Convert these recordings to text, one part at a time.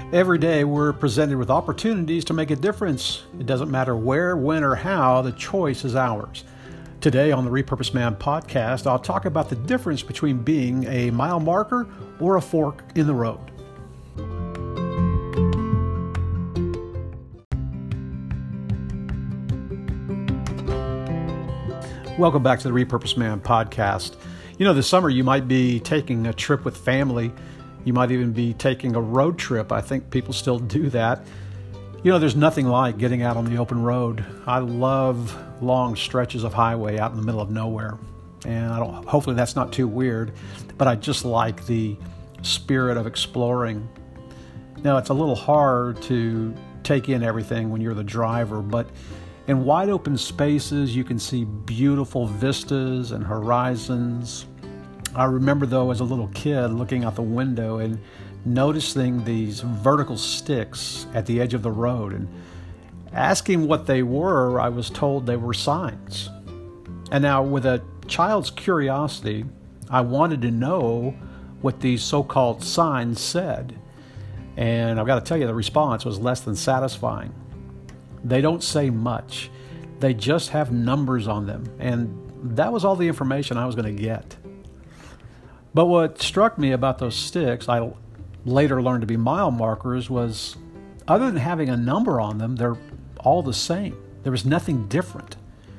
Every day we're presented with opportunities to make a difference. It doesn't matter where, when, or how, the choice is ours. Today on the Repurposed Man podcast, I'll talk about the difference between being a mile marker or a fork in the road. Welcome back to the Repurposed Man podcast. This summer you might be taking a trip with family. You might even be taking a road trip. I think people still do that. There's nothing like getting out on the open road. I love long stretches of highway out in the middle of nowhere. And hopefully that's not too weird, but I just like the spirit of exploring. Now, it's a little hard to take in everything when you're the driver, but in wide open spaces, you can see beautiful vistas and horizons. I remember, though, as a little kid looking out the window and noticing these vertical sticks at the edge of the road and asking what they were. I was told they were signs. And now, with a child's curiosity, I wanted to know what these so-called signs said. And I've got to tell you, the response was less than satisfying. They don't say much. They just have numbers on them. And that was all the information I was going to get. But what struck me about those sticks, I later learned to be mile markers, was other than having a number on them, they're all the same. There was nothing different.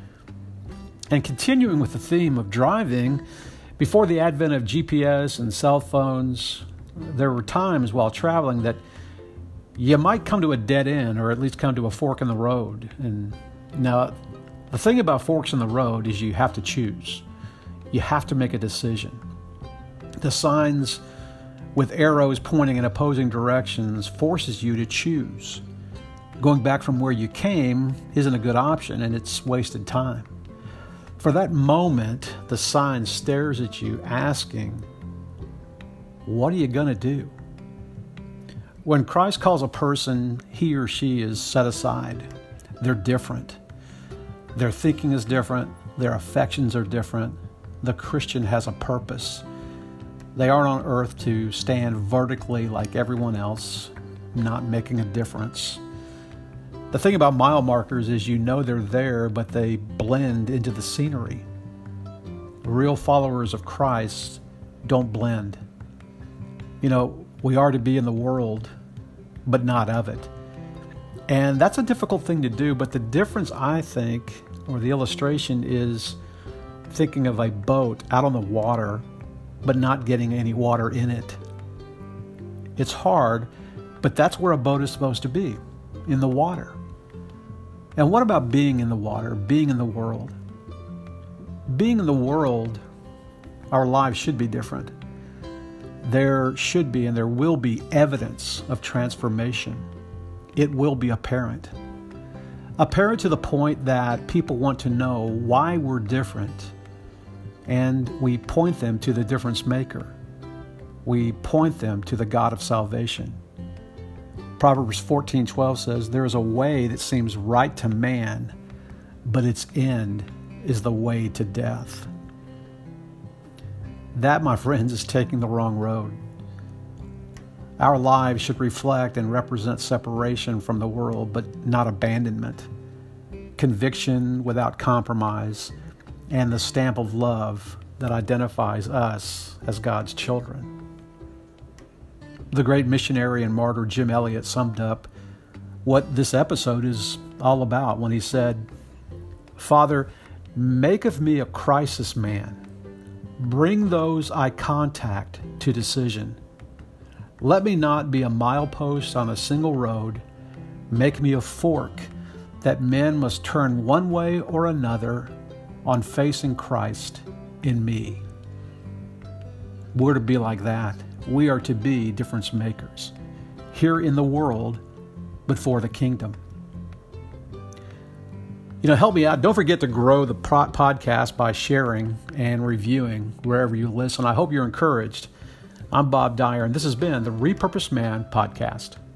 And continuing with the theme of driving, before the advent of GPS and cell phones, there were times while traveling that you might come to a dead end, or at least come to a fork in the road. And now, the thing about forks in the road is you have to choose. You have to make a decision. The signs with arrows pointing in opposing directions forces you to choose. Going back from where you came isn't a good option, and it's wasted time. For that moment, the sign stares at you asking, what are you going to do? When Christ calls a person, he or she is set aside. They're different. Their thinking is different. Their affections are different. The Christian has a purpose. They aren't on earth to stand vertically like everyone else, not making a difference. The thing about mile markers is they're there, but they blend into the scenery. Real followers of Christ don't blend. We are to be in the world, but not of it. And that's a difficult thing to do, but the difference, I think, or the illustration, is thinking of a boat out on the water, but not getting any water in it. It's hard, but that's where a boat is supposed to be, in the water. And what about being in the water, being in the world? Being in the world, our lives should be different. There should be and there will be evidence of transformation. It will be apparent. Apparent to the point that people want to know why we're different. And we point them to the difference maker. We point them to the God of salvation. Proverbs 14:12 says, there is a way that seems right to man, but its end is the way to death. That, my friends, is taking the wrong road. Our lives should reflect and represent separation from the world, but not abandonment. Conviction without compromise, and the stamp of love that identifies us as God's children. The great missionary and martyr Jim Elliot summed up what this episode is all about when he said, Father, make of me a crisis man. Bring those I contact to decision. Let me not be a milepost on a single road. Make me a fork that men must turn one way or another on facing Christ in me. We're to be like that. We are to be difference makers here in the world, but for the kingdom. Help me out. Don't forget to grow the podcast by sharing and reviewing wherever you listen. I hope you're encouraged. I'm Bob Dyer, and this has been the Repurposed Man podcast.